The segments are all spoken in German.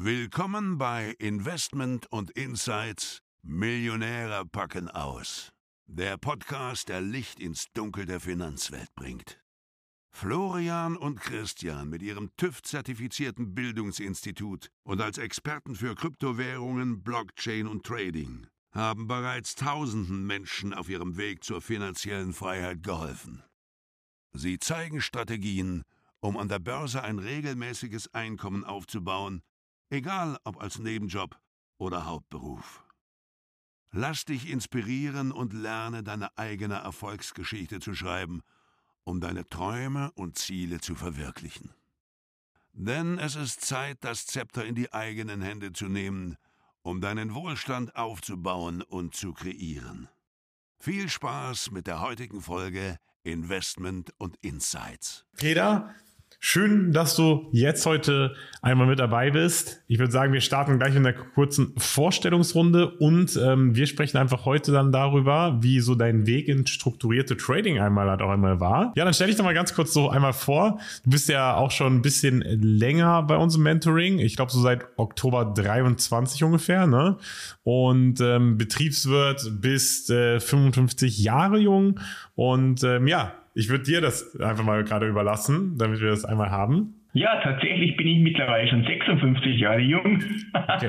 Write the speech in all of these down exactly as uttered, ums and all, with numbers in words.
Willkommen bei Investment und Insights Millionäre packen aus. Der Podcast, der Licht ins Dunkel der Finanzwelt bringt. Florian und Christian mit ihrem TÜV-zertifizierten Bildungsinstitut und als Experten für Kryptowährungen, Blockchain und Trading haben bereits tausenden Menschen auf ihrem Weg zur finanziellen Freiheit geholfen. Sie zeigen Strategien, um an der Börse ein regelmäßiges Einkommen aufzubauen, egal ob als Nebenjob oder Hauptberuf. Lass dich inspirieren und lerne, deine eigene Erfolgsgeschichte zu schreiben, um deine Träume und Ziele zu verwirklichen. Denn es ist Zeit, das Zepter in die eigenen Hände zu nehmen, um deinen Wohlstand aufzubauen und zu kreieren. Viel Spaß mit der heutigen Folge Investment und Insights. Peter, schön, dass du jetzt heute einmal mit dabei bist. Ich würde sagen, wir starten gleich in einer kurzen Vorstellungsrunde und ähm, wir sprechen einfach heute dann darüber, wie so dein Weg in strukturierte Trading einmal halt auch einmal war. Ja, dann stell dich doch mal ganz kurz so einmal vor. Du bist ja auch schon ein bisschen länger bei uns im Mentoring. Ich glaube so seit Oktober dreiundzwanzig ungefähr, ne? Und ähm, Betriebswirt, bist äh, fünfundfünfzig Jahre jung und ähm, ja, ich würde dir das einfach mal gerade überlassen, damit wir das einmal haben. Ja, tatsächlich bin ich mittlerweile schon sechsundfünfzig Jahre jung. Okay.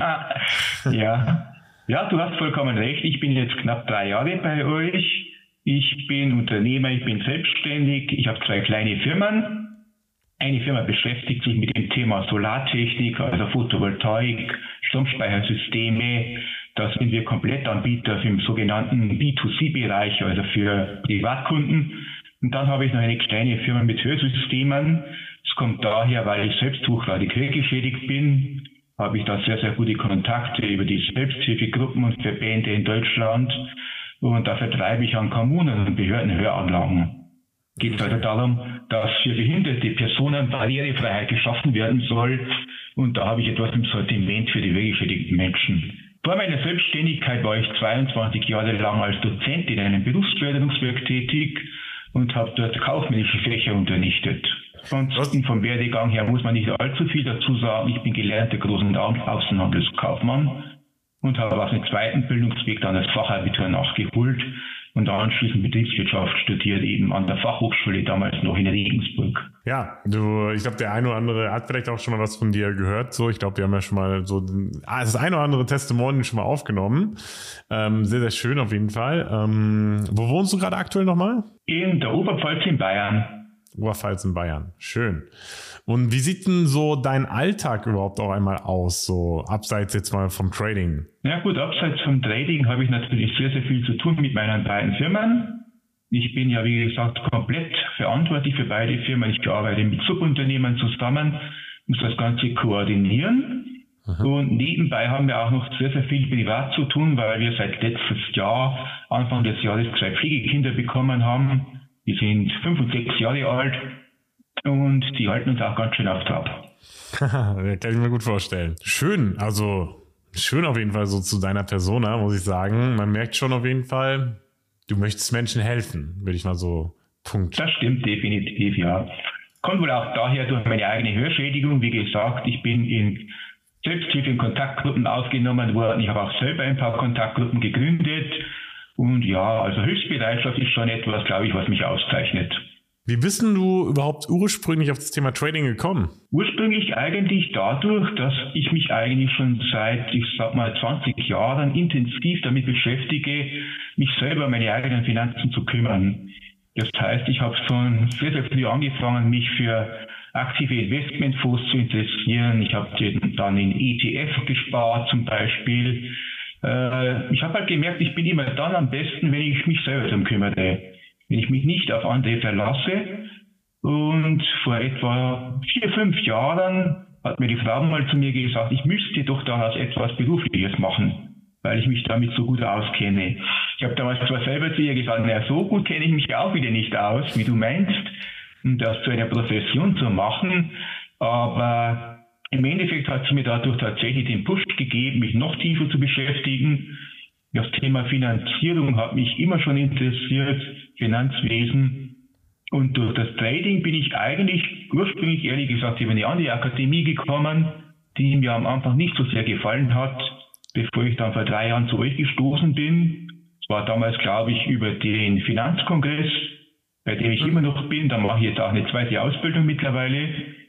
ja. ja, du hast vollkommen recht. Ich bin jetzt knapp drei Jahre bei euch. Ich bin Unternehmer, ich bin selbstständig. Ich habe zwei kleine Firmen. Eine Firma beschäftigt sich mit dem Thema Solartechnik, also Photovoltaik, Stromspeichersysteme. Da sind wir Komplettanbieter im sogenannten B zwei C Bereich, also für Privatkunden. Und dann habe ich noch eine kleine Firma mit Hörsystemen. Das kommt daher, weil ich selbst hochgradig hörgeschädigt bin, habe ich da sehr, sehr gute Kontakte über die Selbsthilfegruppen und Verbände in Deutschland. Und da vertreibe ich an Kommunen und Behörden Höranlagen. Geht also darum, dass für behinderte Personen Barrierefreiheit geschaffen werden soll. Und da habe ich etwas im Sortiment für die hörgeschädigten Menschen. Vor meiner Selbstständigkeit war ich zweiundzwanzig Jahre lang als Dozent in einem Berufsförderungswerk tätig und habe dort kaufmännische Fächer unterrichtet. Ansonsten vom Werdegang her muss man nicht allzu viel dazu sagen. Ich bin gelernter Groß- und Außenhandelskaufmann und habe auf dem zweiten Bildungsweg dann das Fachabitur nachgeholt und anschließend Betriebswirtschaft studiert, eben an der Fachhochschule, damals noch in Regensburg. Ja, du, ich glaube, der eine oder andere hat vielleicht auch schon mal was von dir gehört. So, ich glaube, wir haben ja schon mal so ah, das eine oder andere Testimonial schon mal aufgenommen. Ähm, sehr, sehr schön auf jeden Fall. Ähm, wo wohnst du gerade aktuell nochmal? In der Oberpfalz in Bayern. Oberpfalz in Bayern, schön. Und wie sieht denn so dein Alltag überhaupt auch einmal aus, so abseits jetzt mal vom Trading? Ja gut, abseits vom Trading habe ich natürlich sehr, sehr viel zu tun mit meinen beiden Firmen. Ich bin ja, wie gesagt, komplett verantwortlich für beide Firmen. Ich arbeite mit Subunternehmen zusammen, muss das Ganze koordinieren. Aha. Und nebenbei haben wir auch noch sehr, sehr viel privat zu tun, weil wir seit letztes Jahr, Anfang des Jahres, zwei Pflegekinder bekommen haben. Die sind fünf und sechs Jahre alt und die halten uns auch ganz schön auf Trab. Kann ich mir gut vorstellen. Schön, also schön auf jeden Fall so zu deiner Persona, muss ich sagen. Man merkt schon auf jeden Fall, du möchtest Menschen helfen, würde ich mal so punkten. Das stimmt definitiv, ja. Kommt wohl auch daher durch meine eigene Hörschädigung. Wie gesagt, ich bin in Selbsthilfe in Kontaktgruppen aufgenommen worden. Ich habe auch selber ein paar Kontaktgruppen gegründet. Und ja, also Hilfsbereitschaft ist schon etwas, glaube ich, was mich auszeichnet. Wie bist denn du überhaupt ursprünglich auf das Thema Trading gekommen? Ursprünglich eigentlich dadurch, dass ich mich eigentlich schon seit, ich sag mal, zwanzig Jahren intensiv damit beschäftige, mich selber um meine eigenen Finanzen zu kümmern. Das heißt, ich habe schon sehr, sehr früh angefangen, mich für aktive Investmentfonds zu interessieren. Ich habe dann in E T F gespart zum Beispiel. Ich habe halt gemerkt, ich bin immer dann am besten, wenn ich mich selber darum kümmere, wenn ich mich nicht auf andere verlasse. Und vor etwa vier, fünf Jahren hat mir die Frau mal zu mir gesagt, ich müsste doch daraus etwas Berufliches machen, weil ich mich damit so gut auskenne. Ich habe damals zwar selber zu ihr gesagt, na, so gut kenne ich mich auch wieder nicht aus, wie du meinst, um das zu einer Profession zu machen, aber im Endeffekt hat sie mir dadurch tatsächlich den Push gegeben, mich noch tiefer zu beschäftigen. Das Thema Finanzierung hat mich immer schon interessiert, Finanzwesen. Und durch das Trading bin ich eigentlich ursprünglich, ehrlich gesagt, über eine andere Akademie gekommen, die mir am Anfang nicht so sehr gefallen hat, bevor ich dann vor drei Jahren zu euch gestoßen bin. Es war damals, glaube ich, über den Finanzkongress, bei dem ich immer noch bin. Da mache ich jetzt auch eine zweite Ausbildung mittlerweile.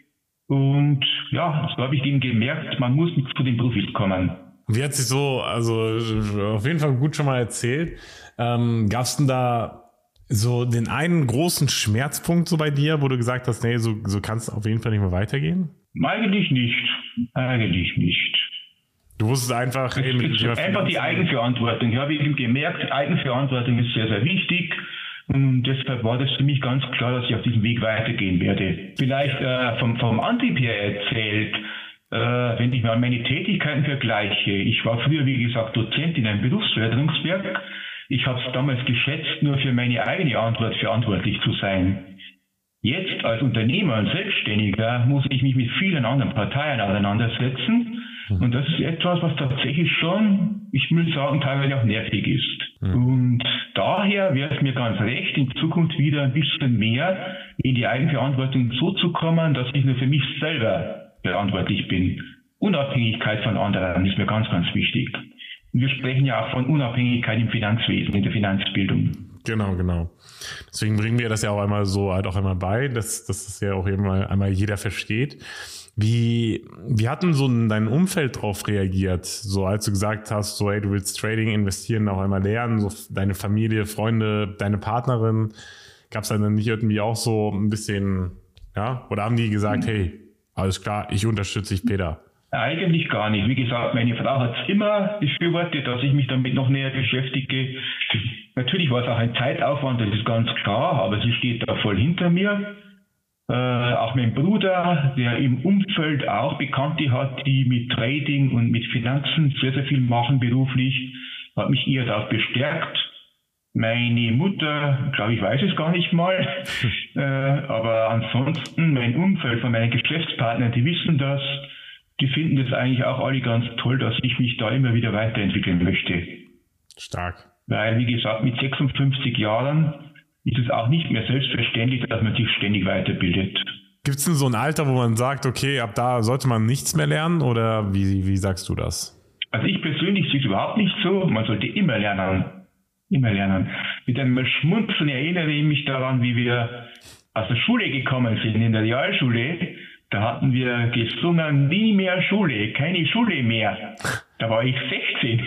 Und ja, so habe ich eben gemerkt, man muss nicht zu den Profis kommen. Wie hat sich so, also auf jeden Fall gut schon mal erzählt. Ähm, Gab es denn da so den einen großen Schmerzpunkt so bei dir, wo du gesagt hast, nee, so, so kann es auf jeden Fall nicht mehr weitergehen? Eigentlich nicht. Eigentlich nicht. Du wusstest einfach, ey, mit dem einfach die Eigenverantwortung. Ich habe eben gemerkt, Eigenverantwortung ist sehr, sehr wichtig. Und deshalb war das für mich ganz klar, dass ich auf diesem Weg weitergehen werde. Vielleicht äh, vom, vom Antrieb her erzählt, äh, wenn ich mal meine Tätigkeiten vergleiche. Ich war früher, wie gesagt, Dozent in einem Berufsförderungswerk. Ich habe es damals geschätzt, nur für meine eigene Antwort verantwortlich zu sein. Jetzt als Unternehmer und Selbstständiger muss ich mich mit vielen anderen Parteien auseinandersetzen. Und das ist etwas, was tatsächlich schon, ich will sagen, teilweise auch nervig ist. Mhm. Und daher wäre es mir ganz recht, in Zukunft wieder ein bisschen mehr in die Eigenverantwortung so zu kommen, dass ich nur für mich selber verantwortlich bin. Unabhängigkeit von anderen ist mir ganz, ganz wichtig. Und wir sprechen ja auch von Unabhängigkeit im Finanzwesen, in der Finanzbildung. Genau, genau. Deswegen bringen wir das ja auch einmal so halt auch einmal bei, dass, dass das ja auch einmal, einmal jeder versteht. Wie, wie hat denn so dein Umfeld drauf reagiert? So als du gesagt hast, so hey, du willst Trading, investieren, auch einmal lernen, so deine Familie, Freunde, deine Partnerin, gab es dann nicht irgendwie auch so ein bisschen, ja? Oder haben die gesagt, hey, alles klar, ich unterstütze dich, Peter? Eigentlich gar nicht. Wie gesagt, meine Frau hat es immer befürwortet, dass ich mich damit noch näher beschäftige. Natürlich war es auch ein Zeitaufwand, das ist ganz klar, aber sie steht da voll hinter mir. Äh, auch mein Bruder, der im Umfeld auch Bekannte hat, die mit Trading und mit Finanzen sehr, sehr viel machen beruflich, hat mich eher darauf bestärkt. Meine Mutter, glaube ich, weiß es gar nicht mal. äh, aber ansonsten, mein Umfeld von meinen Geschäftspartnern, die wissen das. Die finden das eigentlich auch alle ganz toll, dass ich mich da immer wieder weiterentwickeln möchte. Stark. Weil, wie gesagt, mit sechsundfünfzig Jahren ist es auch nicht mehr selbstverständlich, dass man sich ständig weiterbildet. Gibt es denn so ein Alter, wo man sagt, okay, ab da sollte man nichts mehr lernen, oder wie, wie sagst du das? Also ich persönlich sehe es überhaupt nicht so. Man sollte immer lernen. Immer lernen. Mit einem Schmunzeln erinnere ich mich daran, wie wir aus der Schule gekommen sind, in der Realschule. Da hatten wir gesungen, nie mehr Schule, keine Schule mehr. Da war ich sechzehn.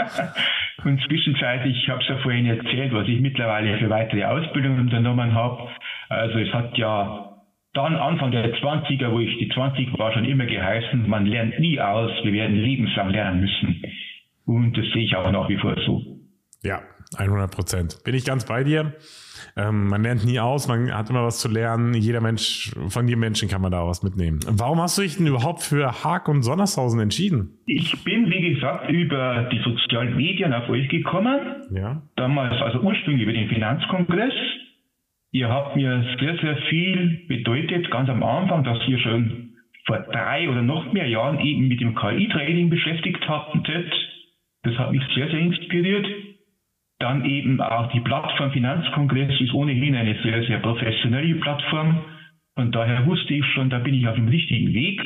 Und zwischenzeitlich, ich habe es ja vorhin erzählt, was ich mittlerweile für weitere Ausbildungen unternommen habe. Also es hat ja dann Anfang der zwanziger, wo ich die zwanzig war, schon immer geheißen, man lernt nie aus, wir werden lebenslang lernen müssen. Und das sehe ich auch nach wie vor so. Ja, hundert Prozent. Bin ich ganz bei dir. Ähm, man lernt nie aus, man hat immer was zu lernen. Jeder Mensch, von jedem Menschen kann man da was mitnehmen. Warum hast du dich denn überhaupt für Haag und Sonnershausen entschieden? Ich bin, wie gesagt, über die sozialen Medien auf euch gekommen. Ja. Damals, also ursprünglich über den Finanzkongress. Ihr habt mir sehr, sehr viel bedeutet, ganz am Anfang, dass ihr schon vor drei oder noch mehr Jahren eben mit dem K I-Trading beschäftigt habtet. Das hat mich sehr, sehr inspiriert. Dann eben auch die Plattform Finanzkongress ist ohnehin eine sehr, sehr professionelle Plattform. Von daher wusste ich schon, da bin ich auf dem richtigen Weg.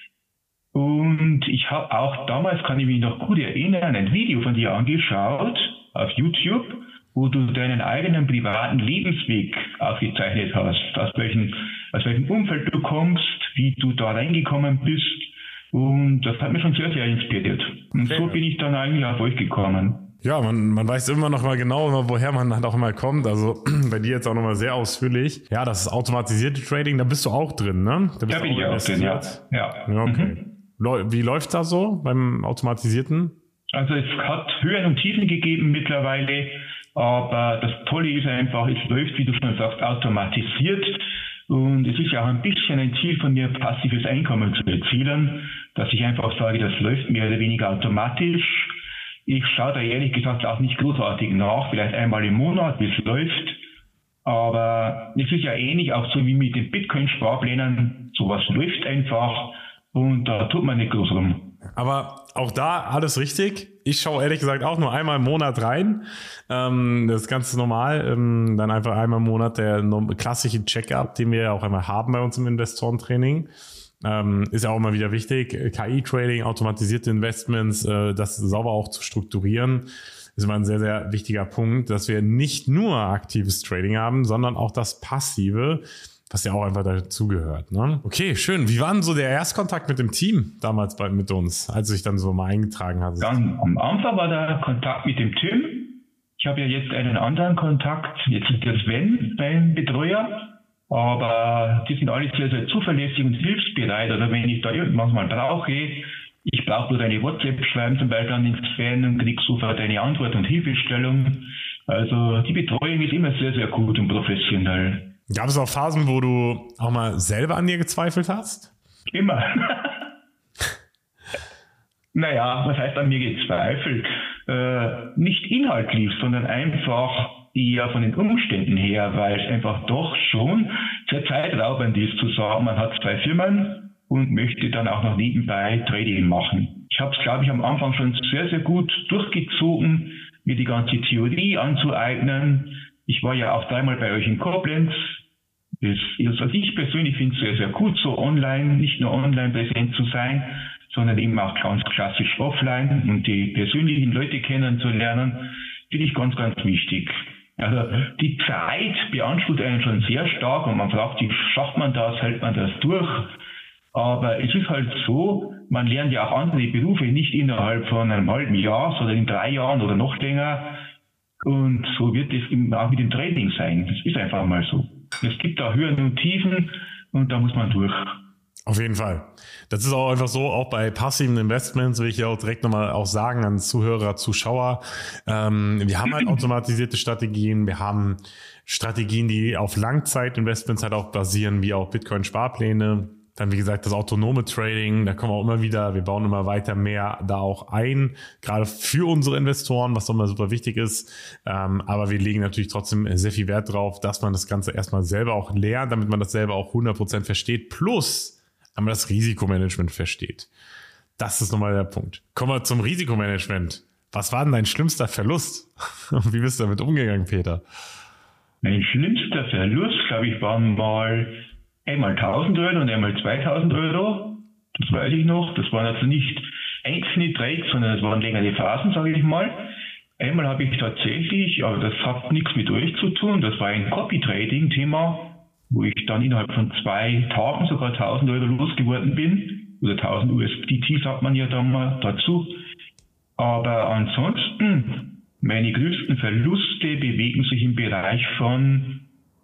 Und ich habe auch damals, kann ich mich noch gut erinnern, ein Video von dir angeschaut auf YouTube, wo du deinen eigenen privaten Lebensweg aufgezeichnet hast, aus welchem, aus welchem Umfeld du kommst, wie du da reingekommen bist. Und das hat mich schon sehr, sehr inspiriert. Und so bin ich dann eigentlich auf euch gekommen. Ja, man, man weiß immer noch mal genau, immer, woher man halt auch immer kommt. Also bei dir jetzt auch noch mal sehr ausführlich. Ja, das ist automatisierte Trading, da bist du auch drin, ne? Da, bist da bin ich auch drin, ja. ja. ja okay. Mhm. Wie läuft das so beim automatisierten? Also es hat Höhen und Tiefen gegeben mittlerweile, aber das Tolle ist einfach, es läuft, wie du schon sagst, automatisiert. Und es ist ja auch ein bisschen ein Ziel von mir, passives Einkommen zu erzielen, dass ich einfach sage, das läuft mehr oder weniger automatisch. Ich schaue da ehrlich gesagt auch nicht großartig nach, vielleicht einmal im Monat, wie es läuft. Aber es ist ja ähnlich auch so wie mit den Bitcoin-Sparplänen. Sowas läuft einfach und da tut man nicht groß rum. Aber auch da alles richtig. Ich schaue ehrlich gesagt auch nur einmal im Monat rein. Ähm, das ist ganz normal. Ähm, dann einfach einmal im Monat der klassische Check-up, den wir auch einmal haben bei uns im Investorentraining. Ähm, ist ja auch immer wieder wichtig. K I-Trading, automatisierte Investments, äh, das sauber auch zu strukturieren, ist immer ein sehr, sehr wichtiger Punkt, dass wir nicht nur aktives Trading haben, sondern auch das Passive, was ja auch einfach dazugehört. Ne? Okay, schön. Wie war denn so der Erstkontakt mit dem Team damals bei, mit uns, als du dich dann so mal eingetragen hast? Dann am Anfang war der Kontakt mit dem Tim. Ich habe ja jetzt einen anderen Kontakt. Jetzt ist der Sven mein Betreuer. Aber die sind alle sehr, sehr zuverlässig und hilfsbereit. Also wenn ich da irgendwas mal brauche, ich brauche nur eine WhatsApp schreiben, zum Beispiel an den Sven, und krieg sofort eine Antwort und Hilfestellung. Also die Betreuung ist immer sehr, sehr gut und professionell. Gab es auch Phasen, wo du auch mal selber an dir gezweifelt hast? Immer. Naja, was heißt an mir gezweifelt? Äh, nicht inhaltlich, sondern einfach eher von den Umständen her, weil es einfach doch schon sehr zeitraubend ist zu sagen, man hat zwei Firmen und möchte dann auch noch nebenbei Trading machen. Ich habe es, glaube ich, am Anfang schon sehr, sehr gut durchgezogen, mir die ganze Theorie anzueignen. Ich war ja auch dreimal bei euch in Koblenz. Das ist, also ich persönlich finde es sehr, sehr gut, so online, nicht nur online präsent zu sein, sondern eben auch ganz klassisch offline und die persönlichen Leute kennenzulernen, finde ich ganz, ganz wichtig. Also die Zeit beansprucht einen schon sehr stark und man fragt sich, schafft man das, hält man das durch? Aber es ist halt so, man lernt ja auch andere Berufe nicht innerhalb von einem halben Jahr, sondern in drei Jahren oder noch länger. Und so wird es eben auch mit dem Trading sein. Das ist einfach mal so. Es gibt da Höhen und Tiefen und da muss man durch. Auf jeden Fall. Das ist auch einfach so, auch bei passiven Investments will ich ja auch direkt nochmal auch sagen an Zuhörer, Zuschauer, ähm, wir haben halt automatisierte Strategien, wir haben Strategien, die auf Langzeitinvestments halt auch basieren, wie auch Bitcoin-Sparpläne. Dann, wie gesagt, das autonome Trading, da kommen wir auch immer wieder, wir bauen immer weiter mehr da auch ein, gerade für unsere Investoren, was doch mal super wichtig ist. Ähm, aber wir legen natürlich trotzdem sehr viel Wert drauf, dass man das Ganze erstmal selber auch lernt, damit man das selber auch hundert Prozent versteht, plus aber das Risikomanagement versteht. Das ist nochmal der Punkt. Kommen wir zum Risikomanagement. Was war denn dein schlimmster Verlust? Und wie bist du damit umgegangen, Peter? Mein schlimmster Verlust, glaube ich, waren mal einmal tausend Euro und einmal zweitausend Euro. Das weiß ich noch. Das waren also nicht einzelne Trades, sondern das waren längere Phasen, sage ich mal. Einmal habe ich tatsächlich, aber das hat nichts mit euch zu tun, das war ein Copy-Trading-Thema, wo ich dann innerhalb von zwei Tagen sogar tausend Euro losgeworden bin. Oder tausend U S D T sagt man ja dann mal dazu. Aber ansonsten, meine größten Verluste bewegen sich im Bereich von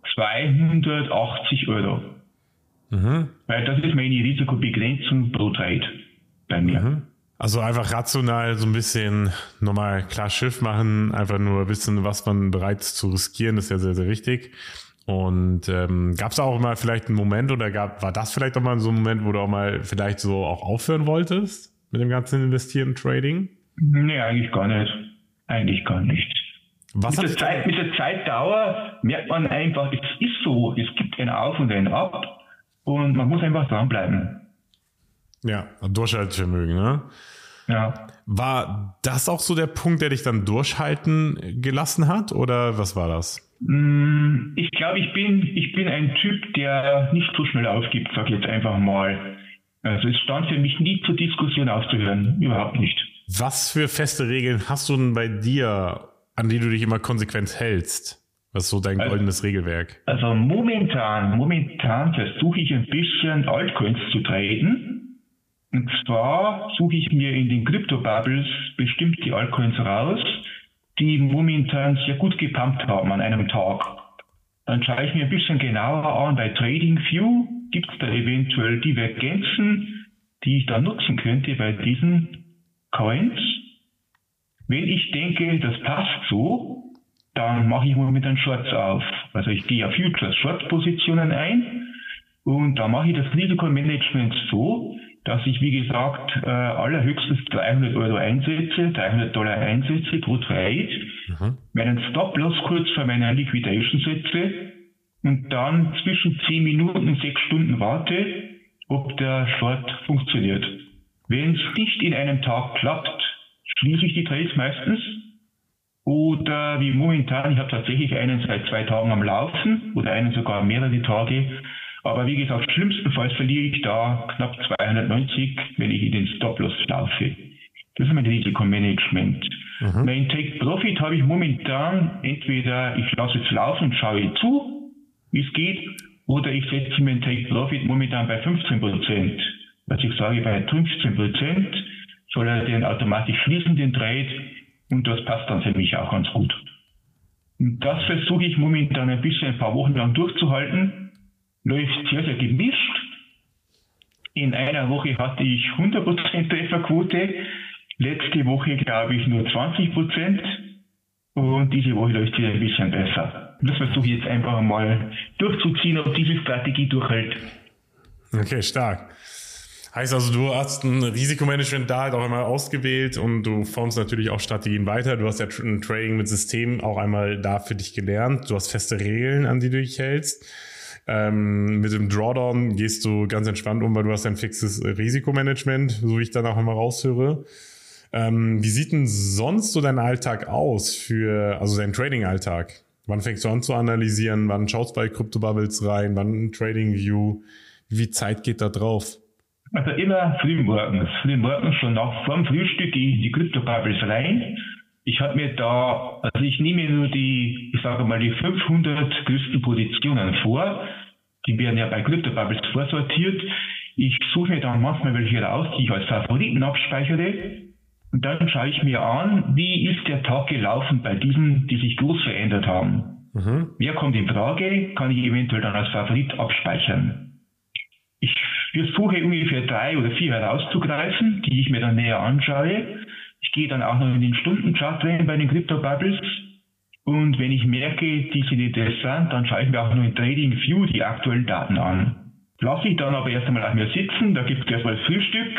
zweihundertachtzig Euro. Mhm. Weil das ist meine Risikobegrenzung pro Trade bei mir. Mhm. Also einfach rational so ein bisschen nochmal klar Schiff machen, einfach nur wissen, was man bereit ist zu riskieren, ist ja sehr, sehr wichtig. Und ähm, gab es auch mal vielleicht einen Moment oder gab war das vielleicht auch mal so ein Moment, wo du auch mal vielleicht so auch aufhören wolltest mit dem ganzen Investieren und Trading? Nee, eigentlich gar nicht. Eigentlich gar nicht. Was mit, der Zeit, mit der Zeitdauer merkt man einfach, es ist so, es gibt ein Auf und ein Ab und man muss einfach dranbleiben. Ja, Durchhaltevermögen, ne? Ja. War das auch so der Punkt, der dich dann durchhalten gelassen hat oder was war das? Ich glaube, ich bin, ich bin ein Typ, der nicht so schnell aufgibt, sag ich jetzt einfach mal. Also es stand für mich nie zur Diskussion aufzuhören, überhaupt nicht. Was für feste Regeln hast du denn bei dir, an die du dich immer konsequent hältst? Was ist so dein also, goldenes Regelwerk? Also momentan, momentan versuche ich ein bisschen Altcoins zu traden. Und zwar suche ich mir in den Crypto-Bubbles bestimmte Altcoins raus, die momentan sehr gut gepumpt haben an einem Tag. Dann schaue ich mir ein bisschen genauer an, bei TradingView gibt es da eventuell Divergenzen, die ich dann nutzen könnte bei diesen Coins. Wenn ich denke, das passt so, dann mache ich momentan Shorts auf. Also ich gehe auf Futures Short Positionen ein und da mache ich das Risikomanagement so, dass ich, wie gesagt, äh, allerhöchstens dreihundert Euro einsetze, dreihundert Dollar einsetze pro Trade, mhm. meinen Stop-Loss kurz vor meiner Liquidation setze und dann zwischen zehn Minuten und sechs Stunden warte, ob der Short funktioniert. Wenn es nicht in einem Tag klappt, schließe ich die Trades meistens. Oder wie momentan, ich habe tatsächlich einen seit zwei Tagen am Laufen oder einen sogar mehrere Tage. Aber wie gesagt, schlimmstenfalls verliere ich da knapp zweihundertneunzig, wenn ich in den Stop-Loss laufe. Das ist mein Risikomanagement. Mhm. Mein Take-Profit habe ich momentan, entweder ich lasse es laufen und schaue zu, wie es geht, oder ich setze meinen Take-Profit momentan bei fünfzehn Prozent. Also ich sage, bei fünfzehn Prozent soll er den automatisch schließen, den Trade, und das passt dann für mich auch ganz gut. Und das versuche ich momentan ein bisschen, ein paar Wochen lang durchzuhalten. Läuft sehr, sehr gemischt. In einer Woche hatte ich hundert Prozent Trefferquote. Letzte Woche, glaube ich, nur zwanzig Prozent. Und diese Woche läuft wieder ein bisschen besser. Das versuche ich jetzt einfach mal durchzuziehen, ob diese Strategie durchhält. Okay, stark. Heißt also, du hast ein Risikomanagement da halt auch einmal ausgewählt und du formst natürlich auch Strategien weiter. Du hast ja ein Trading mit System auch einmal da für dich gelernt. Du hast feste Regeln, an die du dich hältst. Ähm, mit dem Drawdown gehst du ganz entspannt um, weil du hast ein fixes Risikomanagement, so wie ich dann auch immer raushöre. Ähm, wie sieht denn sonst so dein Alltag aus für, also dein Trading-Alltag? Wann fängst du an zu analysieren? Wann schaust du bei Crypto Bubbles rein? Wann Trading View? Wie viel Zeit geht da drauf? Also immer früh morgens. Früh morgens schon nach vor dem Frühstück gehe ich in die Crypto Bubbles rein. Ich habe mir da, also ich nehme nur die, ich sage mal, die fünfhundert größten Positionen vor. Die werden ja bei Crypto Bubbles vorsortiert. Ich suche mir dann manchmal welche raus, die ich als Favoriten abspeichere. Und dann schaue ich mir an, wie ist der Tag gelaufen bei diesen, die sich groß verändert haben. Mhm. Wer kommt in Frage, kann ich eventuell dann als Favorit abspeichern. Ich versuche ungefähr drei oder vier herauszugreifen, die ich mir dann näher anschaue. Ich gehe dann auch noch in den Stundenchart rein bei den Crypto Bubbles. Und wenn ich merke, die sind interessant, dann schaue ich mir auch noch in Trading View die aktuellen Daten an. Lasse ich dann aber erst einmal auf mir sitzen, da gibt es erstmal Frühstück.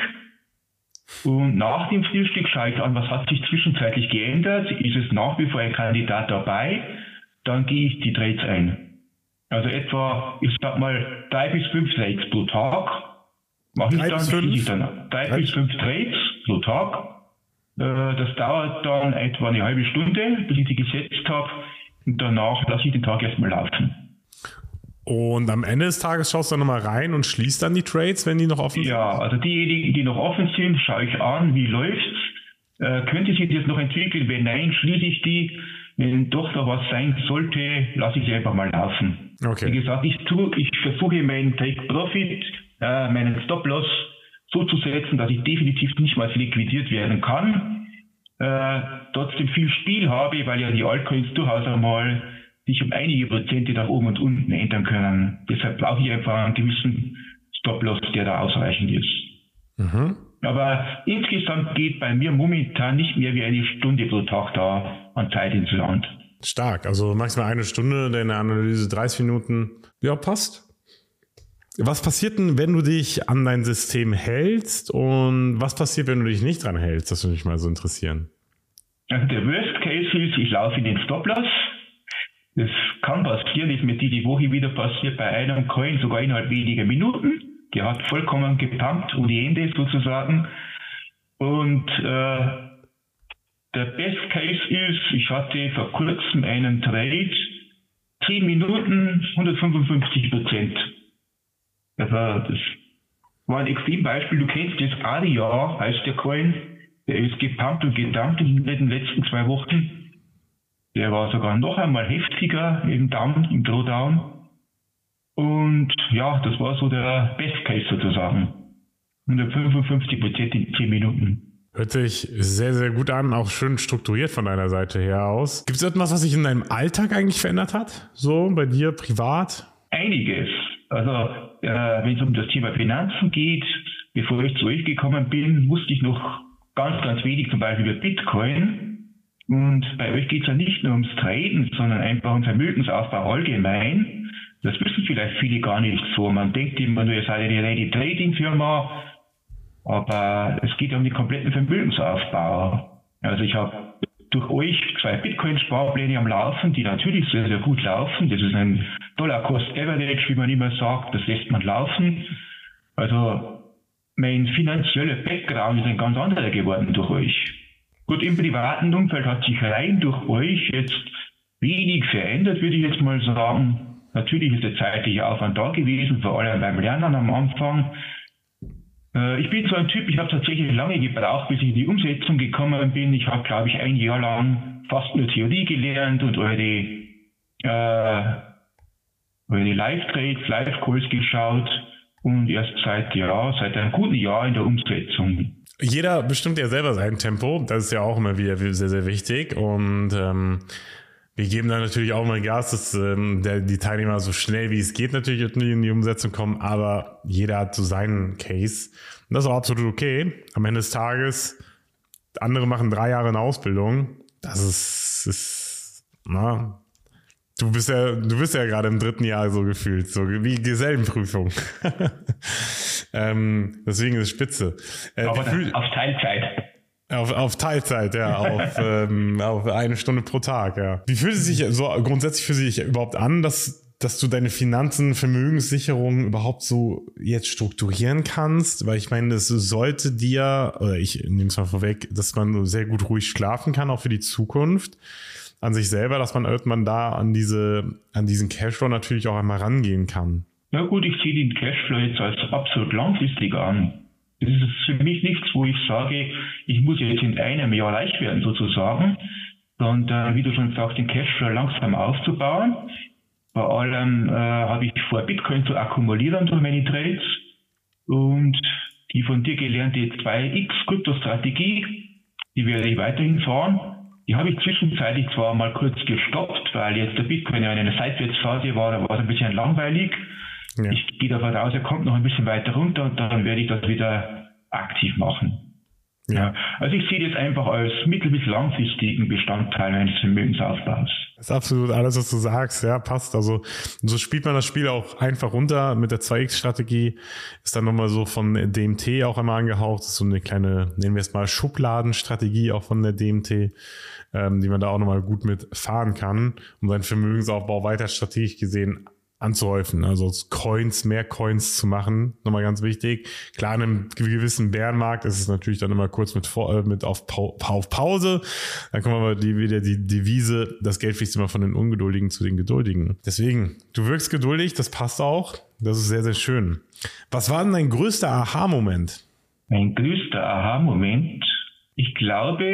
Und nach dem Frühstück schaue ich an, was hat sich zwischenzeitlich geändert. Ist es nach wie vor ein Kandidat dabei? Dann gehe ich die Trades ein. Also etwa, ich sag mal, drei bis fünf Trades pro Tag. Mache ich dann, schließe ich dann drei, drei bis fünf Trades pro Tag. Das dauert dann etwa eine halbe Stunde, bis ich die gesetzt habe. Und danach lasse ich den Tag erstmal laufen. Und am Ende des Tages schaust du dann nochmal rein und schließt dann die Trades, wenn die noch offen sind? Ja, also diejenigen, die noch offen sind, schaue ich an, wie läuft's. Äh, könnte sich das noch entwickeln? Wenn nein, schließe ich die. Wenn doch da was sein sollte, lasse ich sie einfach mal laufen. Okay. Wie gesagt, ich, tue, ich versuche meinen Take-Profit, äh, meinen Stop-Loss so zu setzen, dass ich definitiv nicht mal liquidiert werden kann. Äh, trotzdem viel Spiel habe, weil ja die Altcoins durchaus einmal sich um einige Prozente nach oben und unten ändern können. Deshalb brauche ich einfach einen gewissen Stop-Loss, der da ausreichend ist. Mhm. Aber insgesamt geht bei mir momentan nicht mehr wie eine Stunde pro Tag da an Zeit ins Land. Stark, also maximal eine Stunde, deine Analyse dreißig Minuten. Ja, passt. Was passiert denn, wenn du dich an dein System hältst und was passiert, wenn du dich nicht dran hältst? Das würde mich mal so interessieren. Also der Worst Case ist, ich laufe in den Stop-Loss. Das kann passieren, ist mir diese Woche wieder passiert bei einem Coin, sogar innerhalb weniger Minuten. Der hat vollkommen gepumpt ohne Ende sozusagen. Und äh, der Best Case ist, ich hatte vor kurzem einen Trade, zehn Minuten, hundertfünfundfünfzig Prozent. Also das war ein Extrembeispiel. Du kennst das Aria, heißt der Coin. Der ist gepumpt und gedumpt in den letzten zwei Wochen. Der war sogar noch einmal heftiger im Down, im Drawdown. Und ja, das war so der Best Case sozusagen. hundertfünfundfünfzig Prozent in zehn Minuten. Hört sich sehr, sehr gut an, auch schön strukturiert von deiner Seite her aus. Gibt es etwas, was sich in deinem Alltag eigentlich verändert hat? So bei dir privat? Einiges. Also äh, wenn es um das Thema Finanzen geht, bevor ich zu euch gekommen bin, wusste ich noch ganz, ganz wenig zum Beispiel über Bitcoin. Und bei euch geht es ja nicht nur ums Traden, sondern einfach um Vermögensaufbau allgemein. Das wissen vielleicht viele gar nicht so. Man denkt immer nur, ihr seid eine reine Trading-Firma, aber es geht um den kompletten Vermögensaufbau. Also ich habe durch euch zwei Bitcoin-Sparpläne am Laufen, die natürlich sehr, sehr gut laufen. Das ist ein Dollar-Cost-Average, wie man immer sagt. Das lässt man laufen. Also mein finanzieller Background ist ein ganz anderer geworden durch euch. Gut, im privaten Umfeld hat sich rein durch euch jetzt wenig verändert, würde ich jetzt mal sagen. natürlich ist der zeitliche Aufwand da gewesen, vor allem beim Lernen am Anfang. Äh, ich bin so ein Typ, ich habe tatsächlich lange gebraucht, bis ich in die Umsetzung gekommen bin. Ich habe, glaube ich, ein Jahr lang fast nur Theorie gelernt und eure, äh, eure Live-Trades, Live-Calls geschaut und erst seit, ja, seit einem guten Jahr in der Umsetzung. Jeder bestimmt ja selber sein Tempo, das ist ja auch immer wieder sehr, sehr wichtig und ähm, wir geben dann natürlich auch mal Gas, dass ähm, der, die Teilnehmer so schnell wie es geht natürlich in die Umsetzung kommen, aber jeder hat so seinen Case und das ist auch absolut okay. Am Ende des Tages, andere machen drei Jahre eine Ausbildung, das ist, ist na, du bist ja, du bist ja gerade im dritten Jahr so gefühlt, so wie Gesellenprüfung. ähm, deswegen ist es spitze. Äh, aber auf Teilzeit. Auf, auf Teilzeit, ja, auf, ähm, auf eine Stunde pro Tag, ja. Wie fühlt es sich so grundsätzlich für sich überhaupt an, dass, dass du deine Finanzen, Vermögenssicherung überhaupt so jetzt strukturieren kannst? Weil ich meine, das sollte dir, oder ich nehme es mal vorweg, dass man sehr gut ruhig schlafen kann, auch für die Zukunft an sich selber, dass man irgendwann da an diese, an diesen Cashflow natürlich auch einmal rangehen kann. Ja gut, ich sehe den Cashflow jetzt als absolut langfristig an. Das ist für mich nichts, wo ich sage, ich muss jetzt in einem Jahr reich werden sozusagen, sondern wie du schon sagst, den Cashflow langsam aufzubauen. Vor allem äh, habe ich vor, Bitcoin zu akkumulieren durch meine Trades und die von dir gelernte zwei X Kryptostrategie, die werde ich weiterhin fahren. Die habe ich zwischenzeitlich zwar mal kurz gestoppt, weil jetzt der Bitcoin ja in einer Seitwärtsphase war, da war es ein bisschen langweilig. Ja. Ich gehe davon aus, er kommt noch ein bisschen weiter runter und dann werde ich das wieder aktiv machen. Ja. Also ich sehe das einfach als mittel- bis langfristigen Bestandteil eines Vermögensaufbaus. Das ist absolut alles, was du sagst, ja, passt. Also so spielt man das Spiel auch einfach runter. Mit der zwei X Strategie ist dann nochmal so von D M T auch einmal angehaucht. Das ist so eine kleine, nennen wir es mal Schubladenstrategie auch von der D M T, ähm, die man da auch nochmal gut mitfahren kann, um seinen Vermögensaufbau weiter strategisch gesehen anzuhäufen, also Coins, mehr Coins zu machen, nochmal ganz wichtig. Klar, in einem gewissen Bärenmarkt ist es natürlich dann immer kurz mit, mit auf, auf Pause, dann kommen wir die, wieder die Devise, das Geld fließt immer von den Ungeduldigen zu den Geduldigen. Deswegen, du wirkst geduldig, das passt auch, das ist sehr, sehr schön. Was war denn dein größter Aha-Moment? Mein größter Aha-Moment? Ich glaube,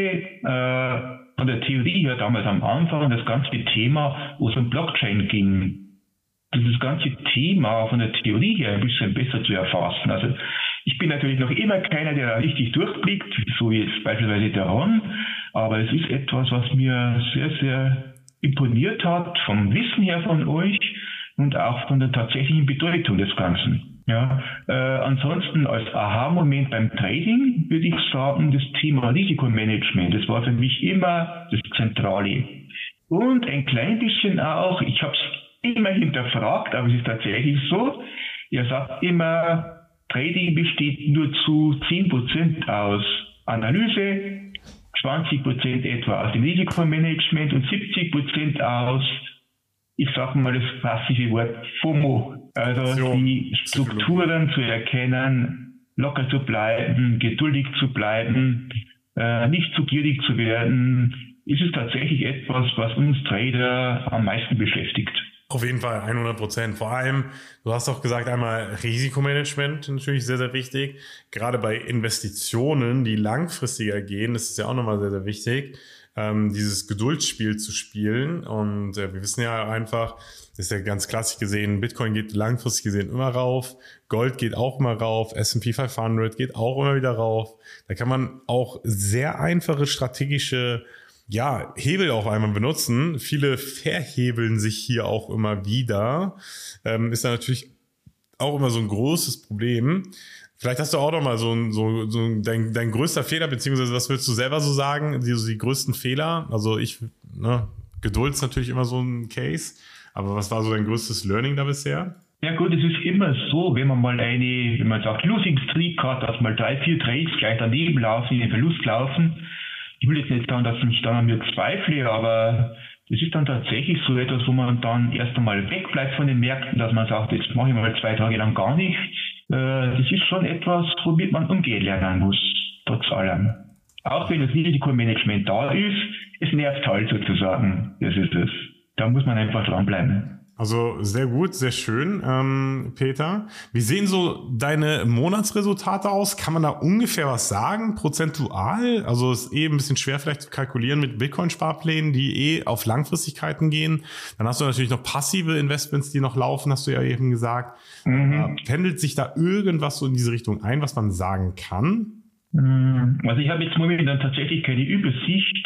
äh, von der Theorie her damals am Anfang, das ganze Thema, wo es um Blockchain ging, dieses ganze Thema von der Theorie her ein bisschen besser zu erfassen. Also ich bin natürlich noch immer keiner, der da richtig durchblickt, so wie jetzt beispielsweise der Ron, aber es ist etwas, was mir sehr, sehr imponiert hat, vom Wissen her von euch und auch von der tatsächlichen Bedeutung des Ganzen. Ja, äh, ansonsten als Aha-Moment beim Trading würde ich sagen, das Thema Risikomanagement, das war für mich immer das Zentrale. Und ein klein bisschen auch, ich habe es immer hinterfragt, aber es ist tatsächlich so. Er sagt immer, Trading besteht nur zu zehn Prozent aus Analyse, zwanzig Prozent etwa aus dem Risikomanagement und siebzig Prozent aus, ich sage mal das klassische Wort FOMO, also so, die Strukturen zu erkennen, locker zu bleiben, geduldig zu bleiben, äh, nicht zu gierig zu werden. Es ist tatsächlich etwas, was uns Trader am meisten beschäftigt. Auf jeden Fall, hundert Prozent. Vor allem, du hast auch gesagt, einmal Risikomanagement natürlich sehr, sehr wichtig. Gerade bei Investitionen, die langfristiger gehen, ist es ja auch nochmal sehr, sehr wichtig, ähm, dieses Geduldsspiel zu spielen. Und äh, wir wissen ja einfach, das ist ja ganz klassisch gesehen, Bitcoin geht langfristig gesehen immer rauf, Gold geht auch immer rauf, S and P fünfhundert geht auch immer wieder rauf. Da kann man auch sehr einfache strategische ja, Hebel auch einmal benutzen. Viele verhebeln sich hier auch immer wieder. Ähm, ist da natürlich auch immer so ein großes Problem. Vielleicht hast du auch noch mal so, ein, so, so dein, dein größter Fehler, beziehungsweise was würdest du selber so sagen, die, so die größten Fehler? Also ich, ne, Geduld ist natürlich immer so ein Case, aber was war so dein größtes Learning da bisher? Ja gut, es ist immer so, wenn man mal eine, wenn man sagt, Losing Streak hat, dass mal drei, vier Trades gleich daneben laufen, in den Verlust laufen. Ich will jetzt nicht sagen, dass ich dann an mir zweifle, aber das ist dann tatsächlich so etwas, wo man dann erst einmal wegbleibt von den Märkten, dass man sagt, jetzt mache ich mal zwei Tage lang gar nichts. Das ist schon etwas, womit man umgehen lernen muss, trotz allem. Auch wenn das Risikomanagement da ist, es nervt halt sozusagen. Das ist es. Da muss man einfach dranbleiben. Also sehr gut, sehr schön, ähm, Peter. Wie sehen so deine Monatsresultate aus? Kann man da ungefähr was sagen, prozentual? Also ist eh ein bisschen schwer vielleicht zu kalkulieren mit Bitcoin-Sparplänen, die eh auf Langfristigkeiten gehen. Dann hast du natürlich noch passive Investments, die noch laufen, hast du ja eben gesagt. Mhm. Äh, pendelt sich da irgendwas so in diese Richtung ein, was man sagen kann? Also ich habe jetzt momentan tatsächlich keine Übersicht,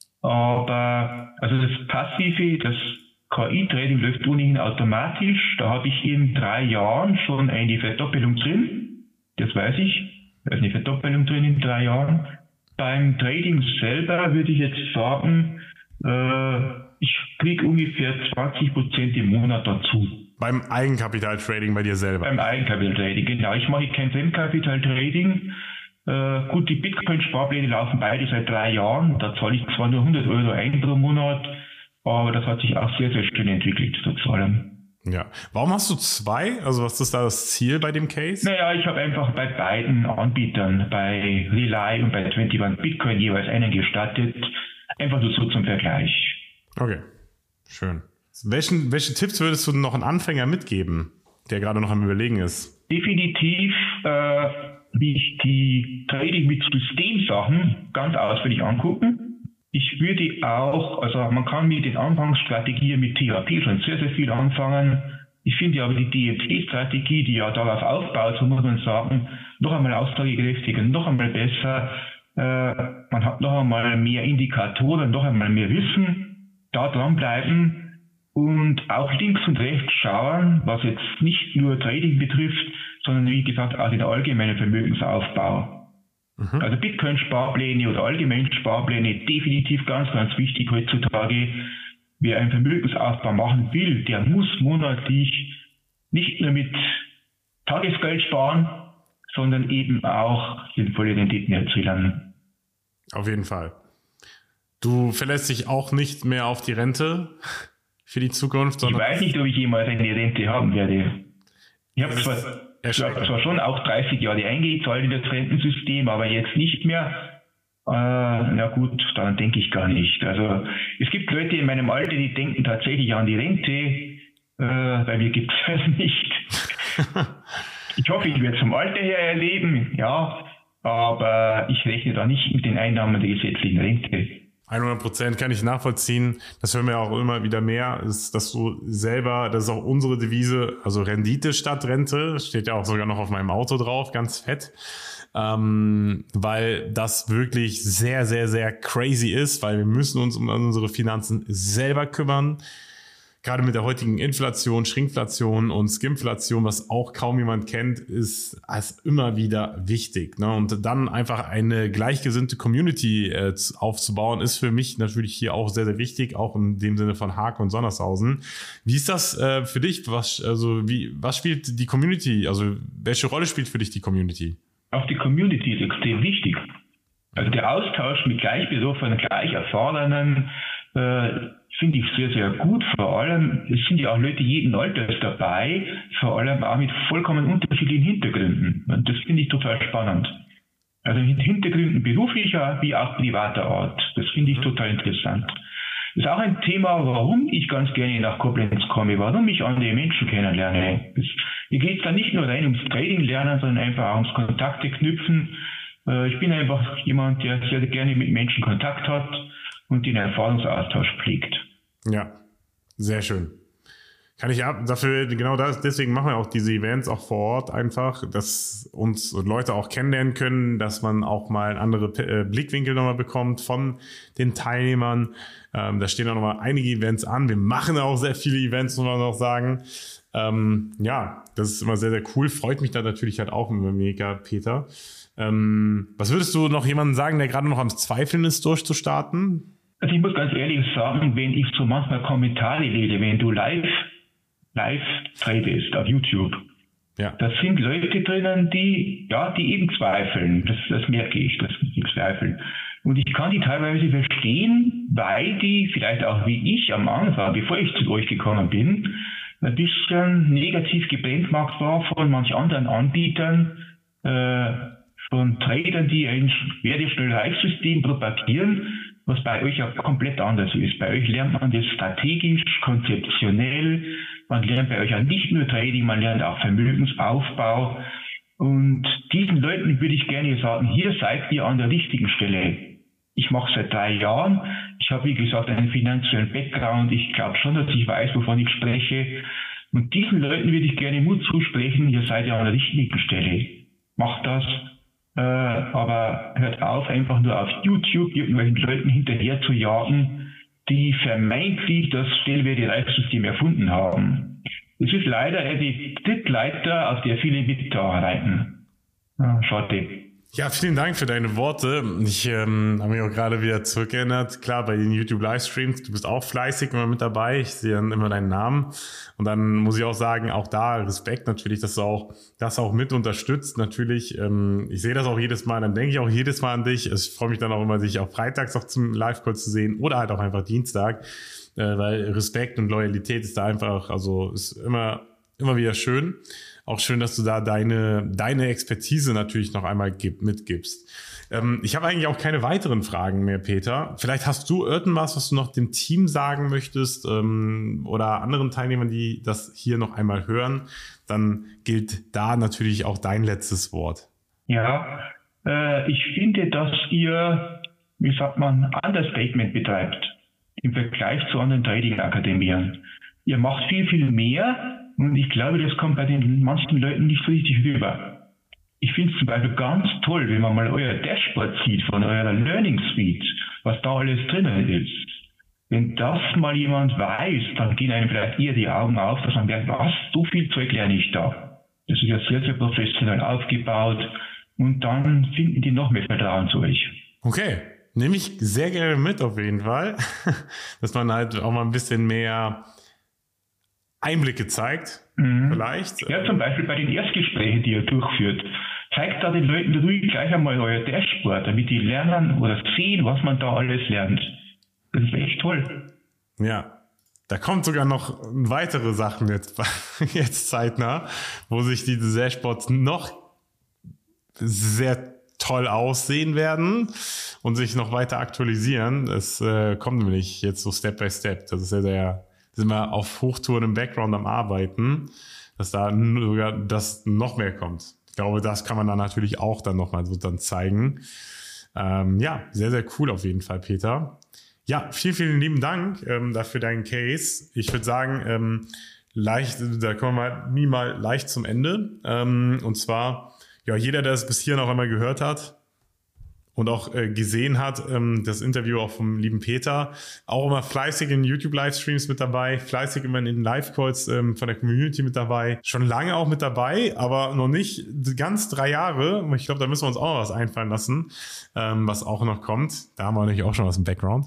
aber also das Passive, das K I-Trading läuft ohnehin automatisch. Da habe ich in drei Jahren schon eine Verdoppelung drin. Das weiß ich. Da ist eine Verdoppelung drin in drei Jahren. Beim Trading selber würde ich jetzt sagen, äh, ich kriege ungefähr zwanzig Prozent im Monat dazu. Beim Eigenkapital-Trading bei dir selber? Beim Eigenkapital-Trading, genau. Ich mache kein Fremdkapital-Trading. Äh, gut, die Bitcoin-Sparpläne laufen beide seit drei Jahren. Da zahle ich zwar nur hundert Euro ein pro Monat, aber das hat sich auch sehr, sehr schön entwickelt, trotz allem. Ja. Warum hast du zwei? Also was ist da das Ziel bei dem Case? Naja, ich habe einfach bei beiden Anbietern, bei Relai und bei einundzwanzig Bitcoin jeweils einen gestartet. Einfach nur so zum Vergleich. Okay, schön. Welchen, welche Tipps würdest du noch einem Anfänger mitgeben, der gerade noch am Überlegen ist? Definitiv äh, wie ich die Trading mit Systemsachen ganz ausführlich angucken. Ich würde auch, also man kann mit den Anfangsstrategien mit T H P schon sehr, sehr viel anfangen. Ich finde aber die D M T-Strategie, die ja darauf aufbaut, so muss man sagen, noch einmal aussagekräftiger, noch einmal besser. Äh, man hat noch einmal mehr Indikatoren, noch einmal mehr Wissen, da dranbleiben und auch links und rechts schauen, was jetzt nicht nur Trading betrifft, sondern wie gesagt auch den allgemeinen Vermögensaufbau. Mhm. Also Bitcoin-Sparpläne oder allgemein Sparpläne, definitiv ganz, ganz wichtig heutzutage. Wer einen Vermögensaufbau machen will, der muss monatlich nicht nur mit Tagesgeld sparen, sondern eben auch sinnvolle Renditen erzielen. Auf jeden Fall. Du verlässt dich auch nicht mehr auf die Rente für die Zukunft, sondern... Ich weiß nicht, ob ich jemals eine Rente haben werde. Ich habe zwar... Ich habe zwar schon auch dreißig Jahre eingezahlt in das Rentensystem, aber jetzt nicht mehr. Äh, na gut, daran denke ich gar nicht. Also es gibt Leute in meinem Alter, die denken tatsächlich an die Rente. Äh, bei mir gibt es das nicht. Ich hoffe, ich werde zum Alter her erleben, ja, aber ich rechne da nicht mit den Einnahmen der gesetzlichen Rente. hundert Prozent kann ich nachvollziehen. Das hören wir auch immer wieder mehr, ist, dass du selber, das ist auch unsere Devise, also Rendite statt Rente, steht ja auch sogar noch auf meinem Auto drauf, ganz fett, ähm, weil das wirklich sehr, sehr, sehr crazy ist, weil wir müssen uns um unsere Finanzen selber kümmern. Gerade mit der heutigen Inflation, Schrinkflation und Skimflation, was auch kaum jemand kennt, ist als immer wieder wichtig. Ne? Und dann einfach eine gleichgesinnte Community äh, aufzubauen, ist für mich natürlich hier auch sehr, sehr wichtig, auch in dem Sinne von Haag und Sondershausen. Wie ist das äh, für dich? Was, also wie, was spielt die Community? Also welche Rolle spielt für dich die Community? Auch die Community ist extrem wichtig. Also der Austausch mit Gleichbesoffenen, Gleicherfahrenen, äh, finde ich sehr, sehr gut. Vor allem, es sind ja auch Leute jeden Alters dabei, vor allem auch mit vollkommen unterschiedlichen Hintergründen. Und das finde ich total spannend. Also mit Hintergründen beruflicher wie auch privater Art. Das finde ich total interessant. Das ist auch ein Thema, warum ich ganz gerne nach Koblenz komme, warum ich andere Menschen kennenlerne. Es, hier geht es dann nicht nur rein ums Trading lernen, sondern einfach auch ums Kontakte knüpfen. Äh, ich bin einfach jemand, der sehr, sehr gerne mit Menschen Kontakt hat und den Erfahrungsaustausch pflegt. Ja, sehr schön. Kann ich ab, dafür, genau das, deswegen machen wir auch diese Events auch vor Ort einfach, dass uns Leute auch kennenlernen können, dass man auch mal andere äh, Blickwinkel nochmal bekommt von den Teilnehmern. Ähm, da stehen auch nochmal einige Events an. Wir machen auch sehr viele Events, muss man auch sagen. Ähm, ja, das ist immer sehr, sehr cool. Freut mich da natürlich halt auch immer mega, Peter. Ähm, was würdest du noch jemandem sagen, der gerade noch am Zweifeln ist, durchzustarten? Also ich muss ganz ehrlich sagen, wenn ich so manchmal Kommentare lese, wenn du live, live tradest auf YouTube, ja. Da sind Leute drinnen, die, ja, die eben zweifeln. Das, das merke ich, dass die zweifeln. Und ich kann die teilweise verstehen, weil die vielleicht auch wie ich am Anfang, bevor ich zu euch gekommen bin, ein bisschen negativ gebrandmarkt war von manch anderen Anbietern, äh, von Tradern, die ein Werde-Schnell-Reich-System propagieren, was bei euch ja komplett anders ist. Bei euch lernt man das strategisch, konzeptionell, Man lernt bei euch ja nicht nur Trading, man lernt auch Vermögensaufbau. Und diesen Leuten würde ich gerne sagen, hier seid ihr an der richtigen Stelle. Ich mache seit drei Jahren. Ich habe, wie gesagt, einen finanziellen Background. Ich glaube schon, dass ich weiß, wovon ich spreche. Und diesen Leuten würde ich gerne Mut zusprechen, ihr seid ja an der richtigen Stelle. Macht das, äh, aber hört auf, einfach nur auf YouTube irgendwelchen Leuten hinterher zu jagen, die vermeintlich das Stellwertereifsystem erfunden haben. Es ist leider die Trittleiter, auf der viele mit da reiten. Ja, schade. Ja, vielen Dank für deine Worte. Ich ähm, habe mich auch gerade wieder zurückerinnert. Klar, bei den YouTube-Livestreams, du bist auch fleißig immer mit dabei. Ich sehe dann immer deinen Namen. Und dann muss ich auch sagen, auch da Respekt natürlich, dass du auch das auch mit unterstützt. Natürlich, ähm, ich sehe das auch jedes Mal, dann denke ich auch jedes Mal an dich. Ich freue mich dann auch immer, dich auch freitags auch zum Live-Call zu sehen oder halt auch einfach Dienstag. Äh, weil Respekt und Loyalität ist da einfach, also ist immer, immer wieder schön. Auch schön, dass du da deine, deine Expertise natürlich noch einmal gib, mitgibst. Ähm, ich habe eigentlich auch keine weiteren Fragen mehr, Peter. Vielleicht hast du irgendwas, was du noch dem Team sagen möchtest ähm, oder anderen Teilnehmern, die das hier noch einmal hören. Dann gilt da natürlich auch dein letztes Wort. Ja, äh, ich finde, dass ihr, wie sagt man, Understatement betreibt im Vergleich zu anderen Trading-Akademien. Ihr macht viel, viel mehr. Und ich glaube, das kommt bei den manchen Leuten nicht so richtig rüber. Ich finde es zum Beispiel ganz toll, wenn man mal euer Dashboard sieht von eurer Learning Suite, was da alles drinnen ist. Wenn das mal jemand weiß, dann gehen einem vielleicht eher die Augen auf, dass man merkt, was, so viel Zeug lerne ich da. Das ist ja sehr, sehr professionell aufgebaut und dann finden die noch mehr Vertrauen zu euch. Okay, nehme ich sehr gerne mit auf jeden Fall, dass man halt auch mal ein bisschen mehr Einblicke zeigt, mhm. vielleicht. Ja, zum Beispiel bei den Erstgesprächen, die ihr durchführt. Zeigt da den Leuten ruhig gleich einmal euer Dashboard, damit die lernen oder sehen, was man da alles lernt. Das ist echt toll. Ja, da kommt sogar noch weitere Sachen jetzt, jetzt zeitnah, wo sich diese Dashboards noch sehr toll aussehen werden und sich noch weiter aktualisieren. Es äh, kommt nämlich jetzt so Step by Step. Das ist ja sehr... sind wir auf Hochtouren im Background am Arbeiten, dass da sogar das noch mehr kommt. Ich glaube, das kann man dann natürlich auch dann nochmal so dann zeigen. Ähm, ja, sehr, sehr cool auf jeden Fall, Peter. Ja, vielen, vielen lieben Dank ähm, dafür deinen Case. Ich würde sagen, ähm, leicht, da kommen wir nie mal leicht zum Ende. Ähm, und zwar, ja, jeder, der es bis hier noch einmal gehört hat, und auch äh, gesehen hat, ähm, das Interview auch vom lieben Peter, auch immer fleißig in YouTube-Livestreams mit dabei, fleißig immer in den Live-Calls ähm, von der Community mit dabei, schon lange auch mit dabei, aber noch nicht ganz drei Jahre. Ich glaube, da müssen wir uns auch noch was einfallen lassen, ähm, was auch noch kommt. Da haben wir natürlich auch schon was im Background.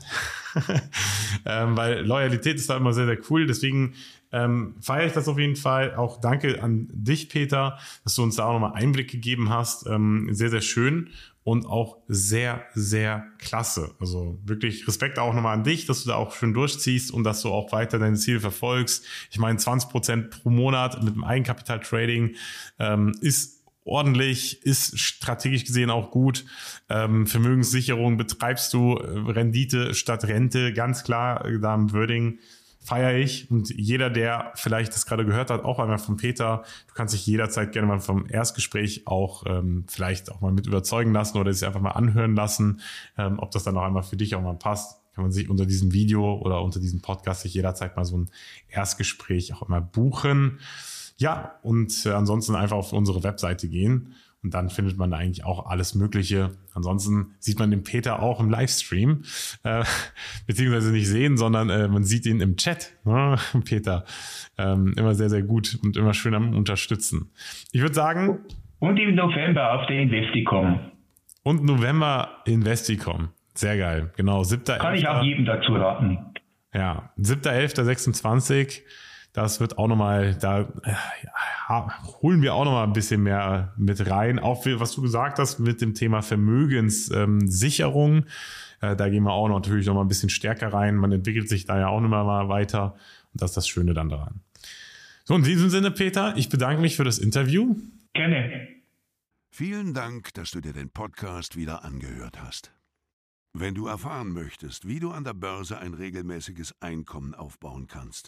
ähm, weil Loyalität ist da immer sehr, sehr cool, deswegen ähm, feiere ich das auf jeden Fall. Auch danke an dich, Peter, dass du uns da auch nochmal Einblick gegeben hast. Ähm, sehr, sehr schön. Und auch sehr, sehr klasse. Also wirklich Respekt auch nochmal an dich, dass du da auch schön durchziehst und dass du auch weiter deine Ziele verfolgst. Ich meine, zwanzig Prozent pro Monat mit dem Eigenkapital-Trading ähm, ist ordentlich, ist strategisch gesehen auch gut. Ähm, Vermögenssicherung betreibst du, äh, Rendite statt Rente, ganz klar, äh, da im Wording feiere ich. Und jeder, der vielleicht das gerade gehört hat, auch einmal von Peter, du kannst dich jederzeit gerne mal vom Erstgespräch auch ähm, vielleicht auch mal mit überzeugen lassen oder es einfach mal anhören lassen, ähm, ob das dann auch einmal für dich auch mal passt. Kann man sich unter diesem Video oder unter diesem Podcast sich jederzeit mal so ein Erstgespräch auch immer buchen. Ja, und äh, ansonsten einfach auf unsere Webseite gehen. Und dann findet man da eigentlich auch alles Mögliche. Ansonsten sieht man den Peter auch im Livestream, äh, beziehungsweise nicht sehen, sondern äh, man sieht ihn im Chat. Ne? Peter, ähm, immer sehr, sehr gut und immer schön am Unterstützen. Ich würde sagen... Und im November auf der Investicom. Und November Investicom. Sehr geil. Genau, siebter Kann ich auch jedem dazu raten. Ja, siebter elfter sechsundzwanzig. Das wird auch nochmal, da ja, holen wir auch nochmal ein bisschen mehr mit rein. Auch für, was du gesagt hast mit dem Thema Vermögenssicherung. Äh, da gehen wir auch noch, natürlich nochmal ein bisschen stärker rein. Man entwickelt sich da ja auch nochmal mal weiter. Und das ist das Schöne dann daran. So, in diesem Sinne, Peter, ich bedanke mich für das Interview. Gerne. Vielen Dank, dass du dir den Podcast wieder angehört hast. Wenn du erfahren möchtest, wie du an der Börse ein regelmäßiges Einkommen aufbauen kannst,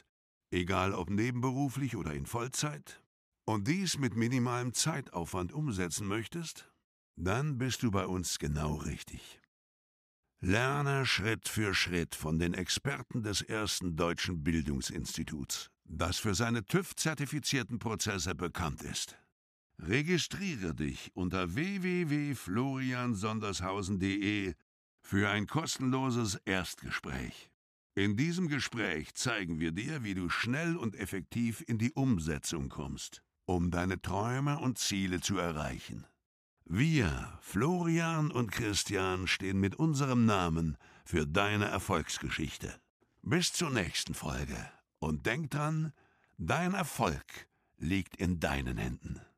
egal ob nebenberuflich oder in Vollzeit, und dies mit minimalem Zeitaufwand umsetzen möchtest, dann bist du bei uns genau richtig. Lerne Schritt für Schritt von den Experten des ersten Deutschen Bildungsinstituts, das für seine TÜV-zertifizierten Prozesse bekannt ist. Registriere dich unter w w w punkt florian sondershausen punkt de für ein kostenloses Erstgespräch. In diesem Gespräch zeigen wir dir, wie du schnell und effektiv in die Umsetzung kommst, um deine Träume und Ziele zu erreichen. Wir, Florian und Christian, stehen mit unserem Namen für deine Erfolgsgeschichte. Bis zur nächsten Folge und denk dran, dein Erfolg liegt in deinen Händen.